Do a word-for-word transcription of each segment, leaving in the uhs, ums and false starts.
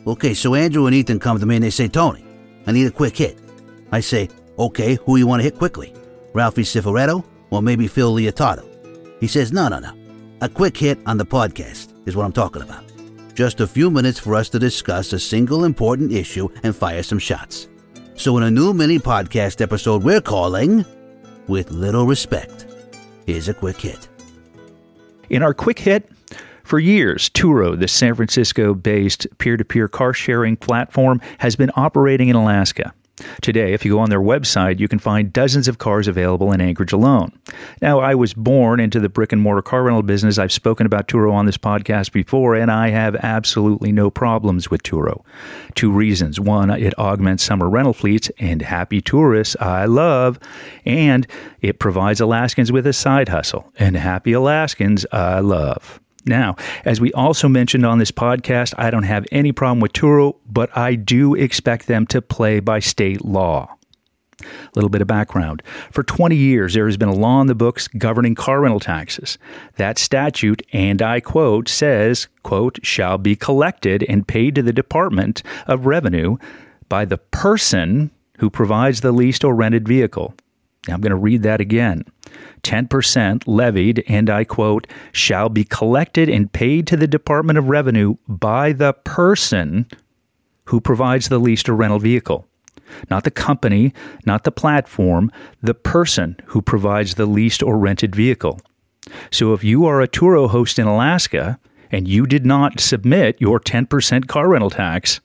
Okay, so Andrew and Ethan come to me and they say, Tony, I need a quick hit. I say, okay, who you want to hit quickly? Ralphie Cifaretto or maybe Phil Leotardo? He says, no, no, no. A quick hit on the podcast is what I'm talking about. Just a few minutes for us to discuss a single important issue and fire some shots. So in a new mini podcast episode we're calling With Little Respect, here's a quick hit. In our quick hit, for years, Turo, the San Francisco-based peer-to-peer car-sharing platform, has been operating in Alaska. Today, if you go on their website, you can find dozens of cars available in Anchorage alone. Now, I was born into the brick-and-mortar car rental business. I've spoken about Turo on this podcast before, and I have absolutely no problems with Turo. Two reasons. One, it augments summer rental fleets, and happy tourists I love. And it provides Alaskans with a side hustle, and happy Alaskans I love. Now, as we also mentioned on this podcast, I don't have any problem with Turo, but I do expect them to play by state law. A little bit of background. For twenty years, there has been a law in the books governing car rental taxes. That statute, and I quote, says, quote, shall be collected and paid to the Department of Revenue by the person who provides the leased or rented vehicle. Now, I'm going to read that again. ten percent levied, and I quote, shall be collected and paid to the Department of Revenue by the person who provides the leased or rental vehicle. Not the company, not the platform, the person who provides the leased or rented vehicle. So if you are a Turo host in Alaska and you did not submit your ten percent car rental tax,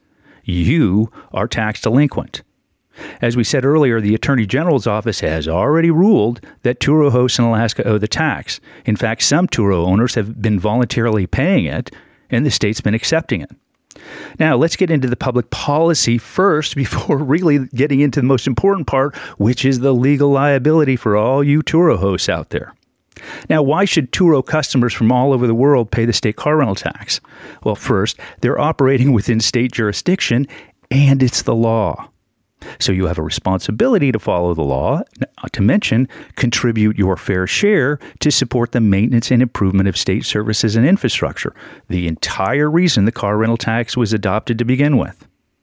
you are tax delinquent. As we said earlier, the Attorney General's office has already ruled that Turo hosts in Alaska owe the tax. In fact, some Turo owners have been voluntarily paying it, and the state's been accepting it. Now, let's get into the public policy first before really getting into the most important part, which is the legal liability for all you Turo hosts out there. Now, why should Turo customers from all over the world pay the state car rental tax? Well, first, they're operating within state jurisdiction, and it's the law. So you have a responsibility to follow the law, not to mention contribute your fair share to support the maintenance and improvement of state services and infrastructure, the entire reason the car rental tax was adopted to begin with.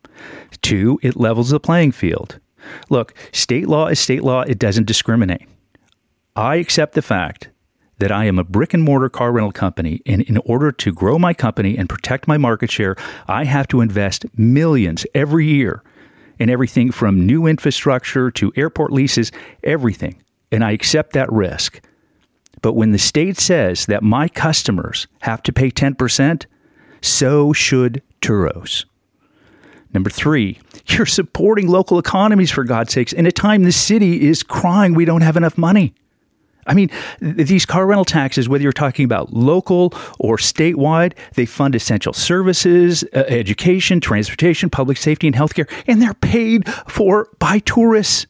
Two, it levels the playing field. Look, state law is state law. It doesn't discriminate. I accept the fact that I am a brick-and-mortar car rental company, and in order to grow my company and protect my market share, I have to invest millions every year in everything from new infrastructure to airport leases, everything. And I accept that risk. But when the state says that my customers have to pay ten percent, so should Turos. Number three, you're supporting local economies, for God's sakes, in a time the city is crying we don't have enough money. I mean, th- these car rental taxes, whether you're talking about local or statewide, they fund essential services, uh, education, transportation, public safety, and healthcare, and they're paid for by tourists.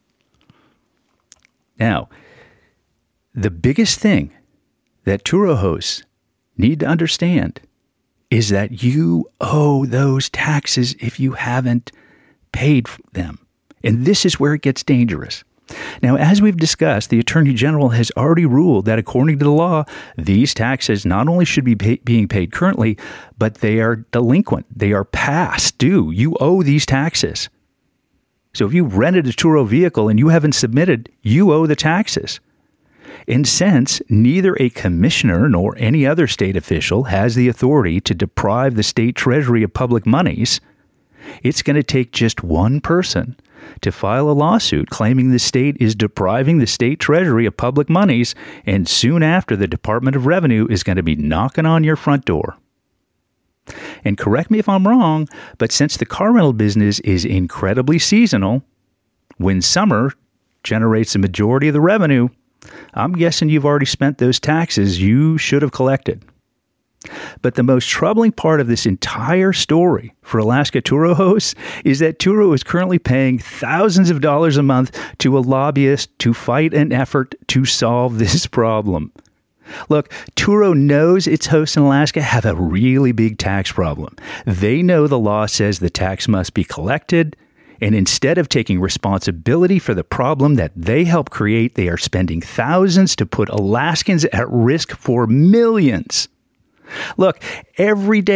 Now, the biggest thing that Turo hosts need to understand is that you owe those taxes if you haven't paid them. And this is where it gets dangerous. Now, as we've discussed, the Attorney General has already ruled that according to the law, these taxes not only should be pay- being paid currently, but they are delinquent. They are past due. You owe these taxes. So if you rented a Turo vehicle and you haven't submitted, you owe the taxes. And since neither a commissioner nor any other state official has the authority to deprive the state treasury of public monies, it's going to take just one person to file a lawsuit claiming the state is depriving the state treasury of public monies, and soon after, the Department of Revenue is going to be knocking on your front door. And correct me if I'm wrong, but since the car rental business is incredibly seasonal, when summer generates the majority of the revenue, I'm guessing you've already spent those taxes you should have collected. But the most troubling part of this entire story for Alaska Turo hosts is that Turo is currently paying thousands of dollars a month to a lobbyist to fight an effort to solve this problem. Look, Turo knows its hosts in Alaska have a really big tax problem. They know the law says the tax must be collected, and instead of taking responsibility for the problem that they helped create, they are spending thousands to put Alaskans at risk for millions. Look, every day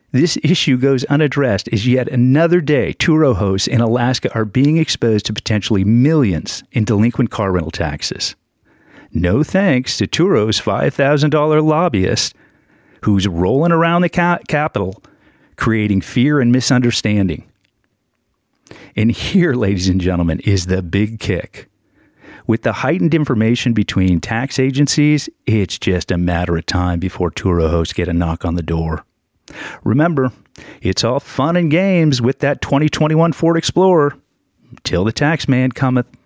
this issue goes unaddressed as yet another day Turo hosts in Alaska are being exposed to potentially millions in delinquent car rental taxes. No thanks to Turo's five thousand dollars lobbyist who's rolling around the ca- Capitol creating fear and misunderstanding. And here, ladies and gentlemen, is the big kick. With the heightened information between tax agencies, it's just a matter of time before Turo hosts get a knock on the door. Remember, it's all fun and games with that twenty twenty-one Ford Explorer till the tax man cometh.